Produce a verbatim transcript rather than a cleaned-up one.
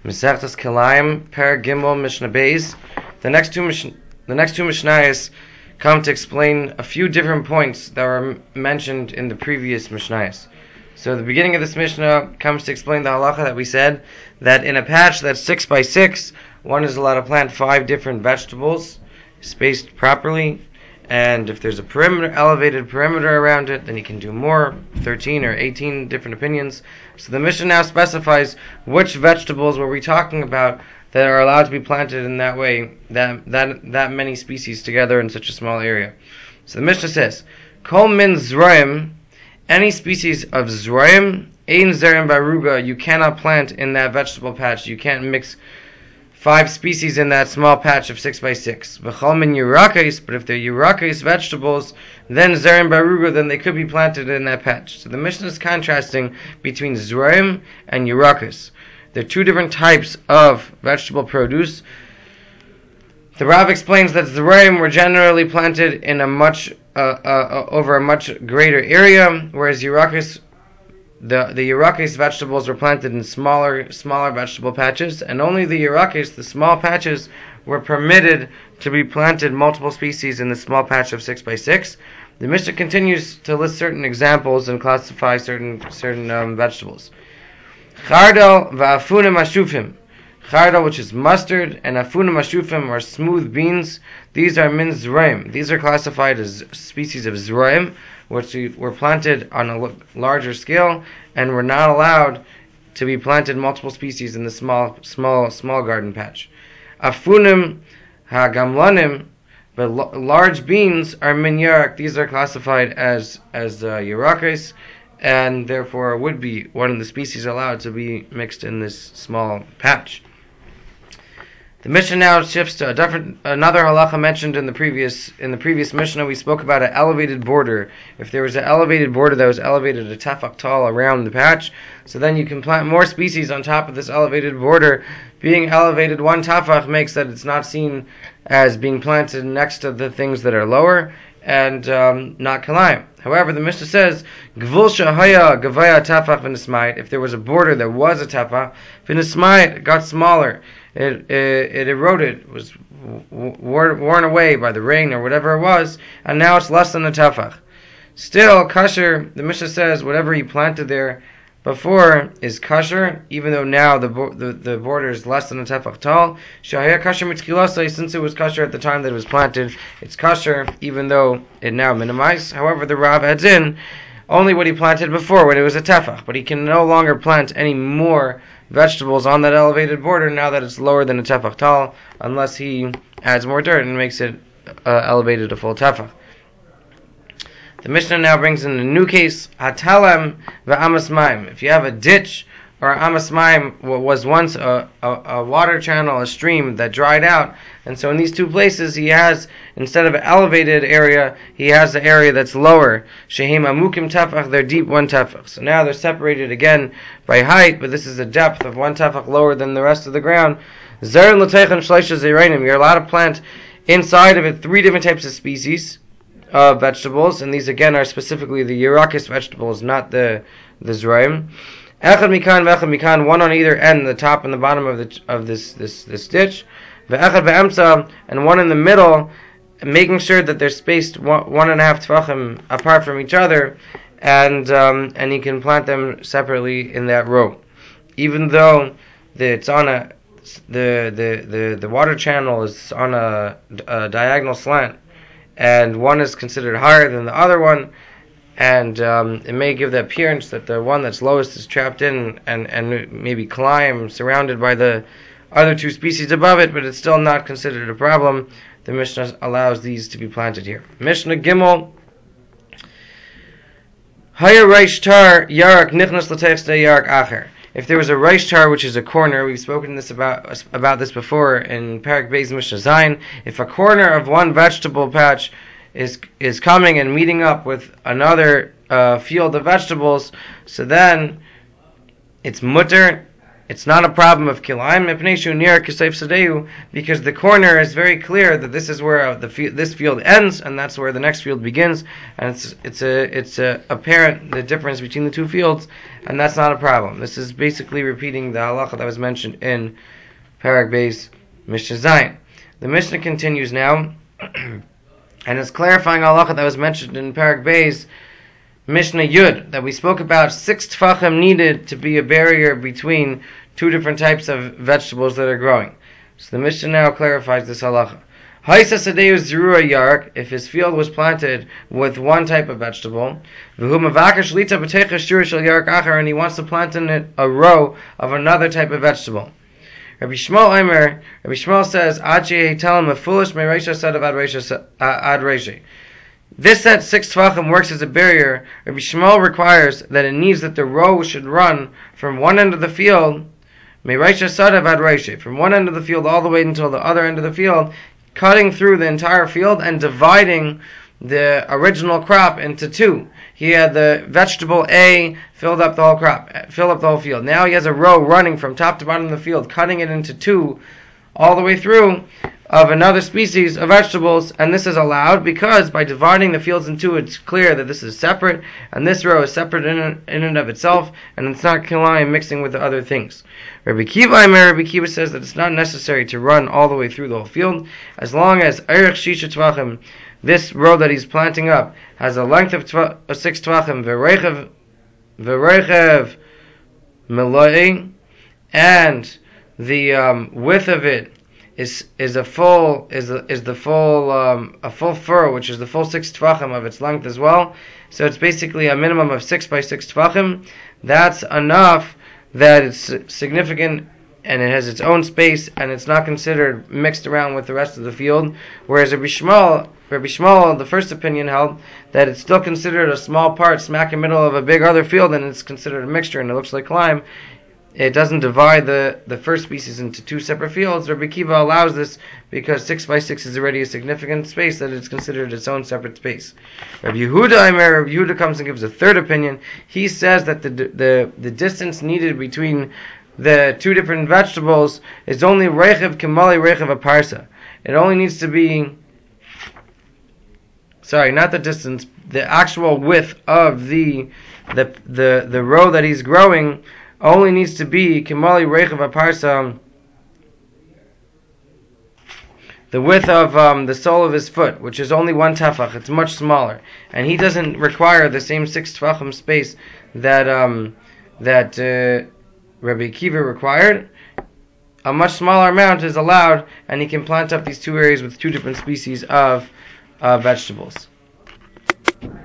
Mesechtes Kilayim, Per Gimel, Mishnah Beis. The next two Mishnah, the next two Mishnayos come to explain a few different points that were mentioned in the previous Mishnayos. So the beginning of this Mishnah comes to explain the halacha that we said that in a patch that's six by six, one is allowed to plant five different vegetables, spaced properly. And if there's a perimeter, elevated perimeter around it, then you can do more, thirteen or eighteen different opinions. So the Mishnah now specifies which vegetables were we talking about that are allowed to be planted in that way, that that that many species together in such a small area. So the Mishnah says, Kol min zraim, any species of zraim, ein zeraim baruga, you cannot plant in that vegetable patch. You can't mix five species in that small patch of six by six. V'chol min yurakis, but if they're yurakis vegetables, then zeraim baruga, then they could be planted in that patch. So the Mishnah is contrasting between zraim and yurakis. They're two different types of vegetable produce. The Rav explains that zraim were generally planted in a much uh, uh, over a much greater area, whereas yurakis, The the Yurakis vegetables were planted in smaller smaller vegetable patches, and only the Yurakis, the small patches, were permitted to be planted multiple species in the small patch of six by six. The Mishnah continues to list certain examples and classify certain certain um, vegetables. Chardal va'afunim ashufim. Chardal, which is mustard, and afunim ashufim are smooth beans. These are min zraim. These are classified as species of zraim, which were planted on a larger scale and were not allowed to be planted multiple species in the small, small, small garden patch. Afunim hagamlanim, but large beans are min yarak. These are classified as as uh, yarakis, and therefore would be one of the species allowed to be mixed in this small patch. The Mishnah now shifts to a different, another halacha mentioned in the previous in the previous Mishnah. We spoke about an elevated border. If there was an elevated border that was elevated a tefach tall around the patch, so then you can plant more species on top of this elevated border. Being elevated one tefach makes that it's not seen as being planted next to the things that are lower and um, not kalayim. However, the Mishnah says, Gvul shahaya gavaya tefach v'nismayit. If there was a border that was a tefach, v'nismayit, it got smaller. It, it, it eroded, was worn, worn away by the rain or whatever it was, and now it's less than a tefach. Still, kasher, the Mishnah says, whatever he planted there before is kasher, even though now the, the the border is less than a tefach tall. Shahaya kasher mitzkilasai, since it was kasher at the time that it was planted, it's kasher, even though it now minimized. However, the Rav adds in only what he planted before when it was a tefach, but he can no longer plant any more vegetables on that elevated border now that it's lower than a tefach tall, unless he adds more dirt and makes it uh, elevated a full tefach. The Mishnah now brings in a new case, hatalem ve'amas maim. If you have a ditch or amas maim, what was once a, a, a water channel, a stream that dried out, and so in these two places he has, instead of an elevated area, he has the area that's lower. Shehim amukim tefach, they're deep one tefach. So now they're separated again by height, but this is a depth of one tefach lower than the rest of the ground. Zer l'teichan shleisha zeirainim, you're allowed to plant inside of it three different types of species of vegetables, and these again are specifically the Yurakis vegetables, not the the zraim. Echad mikan ve'echad mikan, one on either end, the top and the bottom of the of this this this ditch. Ve'echad ve'emsa, and one in the middle, making sure that they're spaced one, one and a half tefachim apart from each other, and um, and you can plant them separately in that row, even though the, it's on a the, the the the water channel is on a, a diagonal slant, and one is considered higher than the other one, and um, it may give the appearance that the one that's lowest is trapped in and, and maybe climb, surrounded by the other two species above it, but it's still not considered a problem. The Mishnah allows these to be planted here. Mishnah Gimel, Haya Reish Tar Yarak Nichnas L'Teich De Yarak Acher. If there was a Reish Tar, which is a corner, we've spoken this about about this before in Parak Beis Mishnah Zayin. If a corner of one vegetable patch is is coming and meeting up with another uh, field of vegetables, so then it's mutter It's not a problem of kilayim mipnei near kisayf sadeu, because the corner is very clear that this is where the this field ends and that's where the next field begins, and it's it's a it's a apparent the difference between the two fields, and that's not a problem. This is basically repeating the halacha that was mentioned in Parak Beis Mishnah Zayin. The Mishnah continues now, and it's clarifying halacha that was mentioned in Parak Beis Mishnah Yud, that we spoke about six tfachim needed to be a barrier between two different types of vegetables that are growing. So the Mishnah now clarifies this halacha. Haisa sadeu zerua yark, if his field was planted with one type of vegetable, v'hu mavakesh lita b'teicha shur shel yark achar, and he wants to plant in it a row of another type of vegetable. Rabbi Shmuel Eimer, Rabbi Shmuel says, Ad tell him a foolish mereisha said of ad reisha. This that six tvachim works as a barrier. Rabbi Shmuel requires that it needs that the row should run from one end of the field, mereisha sadav ad reisha, from one end of the field all the way until the other end of the field, cutting through the entire field and dividing the original crop into two. He had the vegetable A filled up the whole crop, filled up the whole field. Now he has a row running from top to bottom of the field, cutting it into two all the way through, of another species of vegetables, and this is allowed because by dividing the fields in two, it's clear that this is separate, and this row is separate in, in and of itself, and it's not kilayim mixing with the other things. Rabbi Kiva, Rabbi Kiva says that it's not necessary to run all the way through the whole field, as long as erech shisha tvachim, this row that he's planting up, has a length of tva, uh, six tvachim, v'reichev, v'reichev meloi, and the um, width of it is is a full is a, is the full um, a full furrow, which is the full six tvachim of its length as well. So it's basically a minimum of six by six tvachim. That's enough that it's significant and it has its own space and it's not considered mixed around with the rest of the field. Whereas Rabbi Shmuel, Rabbi Shmuel, the first opinion held that it's still considered a small part smack in the middle of a big other field, and it's considered a mixture and it looks like lime. It doesn't divide the, the first species into two separate fields. Rabbi Kiva allows this because six by six is already a significant space that it's considered its own separate space. Rabbi Yehuda, Aimer, Rabbi Yehuda comes and gives a third opinion. He says that the the the distance needed between the two different vegetables is only reichev kemali reichev a parsa. It only needs to be, sorry, not the distance, the actual width of the the the the row that he's growing only needs to be Kimali Reichav Aparsa, the width of um, the sole of his foot, which is only one tefach. It's much smaller, and he doesn't require the same six tefachim space that um, that uh, Rabbi Kiva required. A much smaller amount is allowed, and he can plant up these two areas with two different species of uh, vegetables.